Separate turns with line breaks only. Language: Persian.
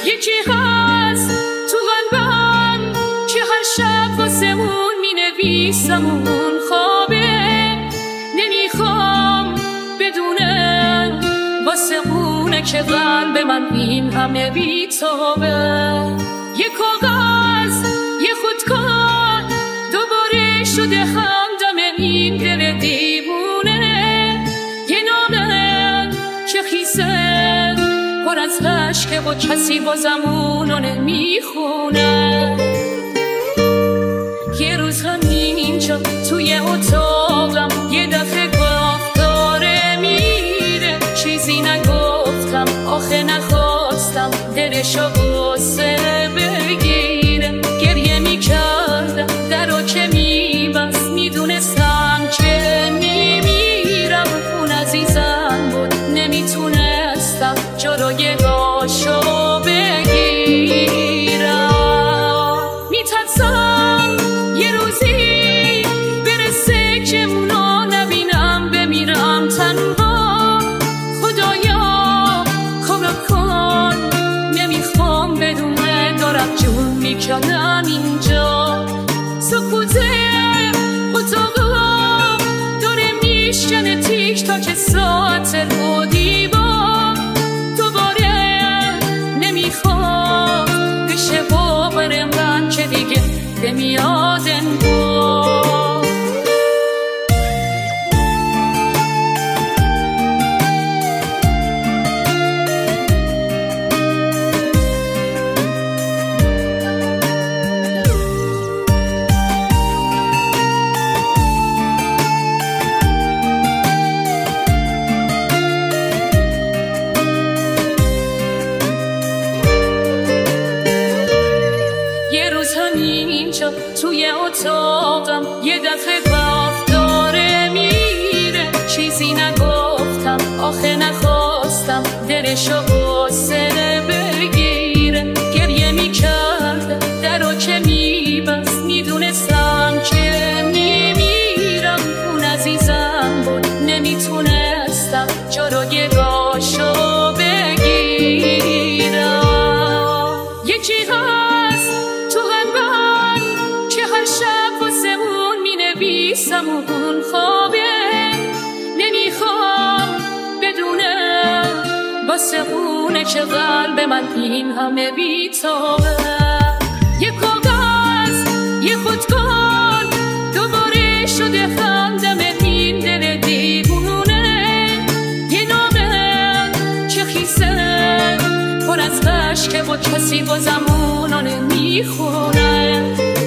یکی هست تو قلبم که هر شب واسه اون می نویسم اون خوابه، نمیخوام بدونم واسه اونه که قلب من این همه بیتابه. یه کاغذ یه خودکار دوباره شده همدم این دل دیوونه، یه نامه که خیسه پر از عشقه و کسی بازم اونو نمیخونه. یه روز همینجا توی اتاقم یه دفعه گفت داره میره، چیزی نگفتم آخه نخواستم دلشو غصه بگیره. گریه میکردم درو که میبست، میدونستم که میمیرم. اون عزیزم بود نمیتونستم جلوی گاشو بگیرم. میترسم یه روزی برسه که اونو نبینم، بمیرم تنها. خدایا کارو کن، نمیخوام بدونه دارم جون میکنم اینجا. سکوته اتاقا داره میشکنه تیک تاک ساعت رو دیوار. دوباره نمیخوام بشه باور من که دیگه نمیاد انگار. یه روز همینجا توی اتاقم یه دفعه گفت داره میره، چیزی نگفتم آخه نخواستم دلشو غصه بگیره. گریه میکردم درو که میبست، میدونستم که میمیرم. اون عزیزم بود نمیتونستم جلوی گاشو بگیرم. یکی هست تو قلبم که هر شب واسه اون می نویسم اون خوابه، نمیخوام بدونم واسه اونه که قلب من این همه بیتابه. یه کاغذ یه خودکار دوباره شده همدم این دل دیوونه، یه نامه که خیسه پر از عشقه و کسی بازم اونو نمیخونه.